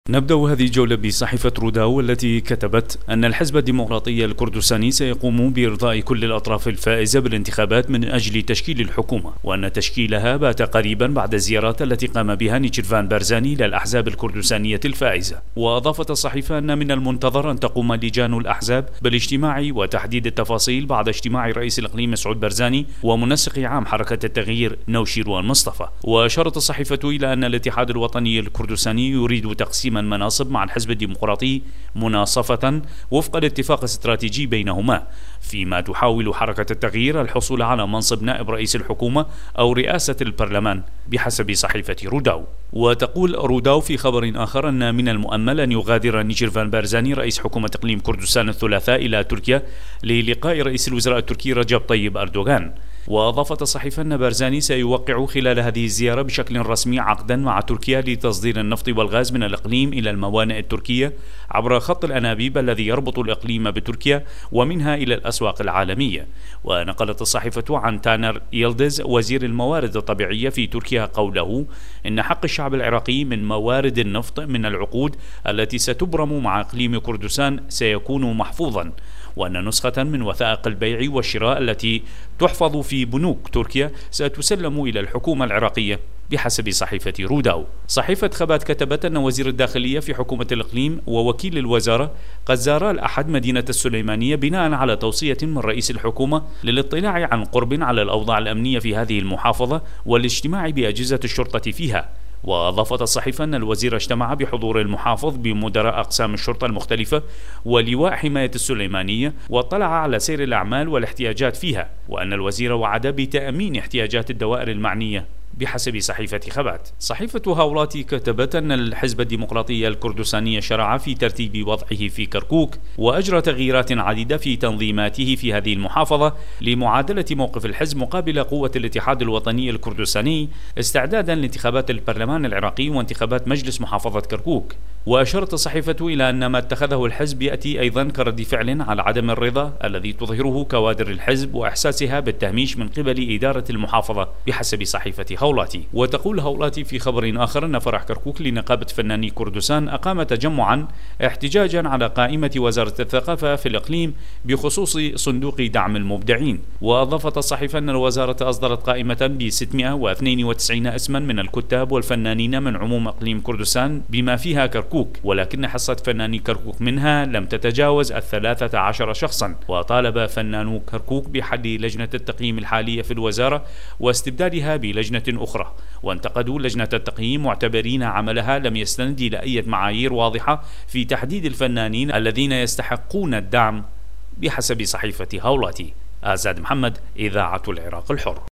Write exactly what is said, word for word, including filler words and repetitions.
نبدأ هذه الجولة بصحيفة روداو التي كتبت أن الحزب الديمقراطي الكردستاني سيقوم بإرضاء كل الأطراف الفائزة بالانتخابات من أجل تشكيل الحكومة، وأن تشكيلها بات قريبا بعد الزيارات التي قام بها نيشيرفان بارزاني للأحزاب الكردستانية الفائزة. وأضافت الصحيفة أن من المنتظر أن تقوم لجان الأحزاب بالاجتماع وتحديد التفاصيل بعد اجتماع رئيس الإقليم مسعود بارزاني ومنسق عام حركة التغيير نوشيروان مصطفى. وأشارت الصحيفة إلى أن الاتحاد الوطني الكردستاني يريد تقسيم المناصب مع الحزب الديمقراطي مناصفة وفق الاتفاق الاستراتيجي بينهما، فيما تحاول حركة التغيير الحصول على منصب نائب رئيس الحكومة أو رئاسة البرلمان بحسب صحيفة روداو. وتقول روداو في خبر آخر أن من المؤمل أن يغادر نيشيرفان بارزاني رئيس حكومة إقليم كردستان الثلاثاء إلى تركيا للقاء رئيس الوزراء التركي رجب طيب أردوغان. وأضافت الصحيفة أن بارزاني سيوقع خلال هذه الزيارة بشكل رسمي عقدا مع تركيا لتصدير النفط والغاز من الإقليم إلى الموانئ التركية عبر خط الأنابيب الذي يربط الإقليم بتركيا ومنها إلى الأسواق العالمية. ونقلت الصحيفة عن تانر يلدز وزير الموارد الطبيعية في تركيا قوله إن حق الشعب العراقي من موارد النفط من العقود التي ستبرم مع إقليم كردستان سيكون محفوظا، وأن نسخة من وثائق البيع والشراء التي تحفظ في بنوك تركيا ستسلم إلى الحكومة العراقية بحسب صحيفة روداو. صحيفة خبات كتبت أن وزير الداخلية في حكومة الإقليم ووكيل الوزارة قد زارا الأحد مدينة السليمانية بناء على توصية من رئيس الحكومة للاطلاع عن قرب على الأوضاع الأمنية في هذه المحافظة والاجتماع بأجهزة الشرطة فيها. وأضافت الصحيفة أن الوزير اجتمع بحضور المحافظ بمدراء أقسام الشرطة المختلفة ولواء حماية السليمانية واطلع على سير الأعمال والاحتياجات فيها، وأن الوزير وعد بتأمين احتياجات الدوائر المعنية بحسب صحيفة خبات. صحيفة هاولاتي كتبت أن الحزب الديمقراطي الكردستاني شرع في ترتيب وضعه في كركوك وأجرى تغييرات عديدة في تنظيماته في هذه المحافظة لمعادلة موقف الحزب مقابل قوة الاتحاد الوطني الكردستاني استعدادا لانتخابات البرلمان العراقي وانتخابات مجلس محافظة كركوك. وأشارت الصحيفة إلى أن ما اتخذه الحزب يأتي أيضا كرد فعل على عدم الرضا الذي تظهره كوادر الحزب وإحساسها بالتهميش من قبل إدارة المحافظة بحسب صحيفة هاولاتي. وتقول هاولاتي في خبر آخر أن فرح كركوك لنقابة فناني كردستان أقام تجمعا احتجاجا على قائمة وزارة الثقافة في الإقليم بخصوص صندوق دعم المبدعين. وأضافت الصحيفة أن الوزارة أصدرت قائمة ب ستمائة واثنين وتسعين اسما من الكتاب والفنانين من عموم إقليم كردستان بما فيها كركوك، ولكن حصة فناني كركوك منها لم تتجاوز الثلاثة عشر شخصا. وطالب فنانو كركوك بحل لجنة التقييم الحالية في الوزارة واستبدالها بلجنة أخرى، وانتقدوا لجنة التقييم معتبرين عملها لم يستند إلى أي معايير واضحة في تحديد الفنانين الذين يستحقون الدعم بحسب صحيفة هاولاتي. آزاد محمد، إذاعة العراق الحر.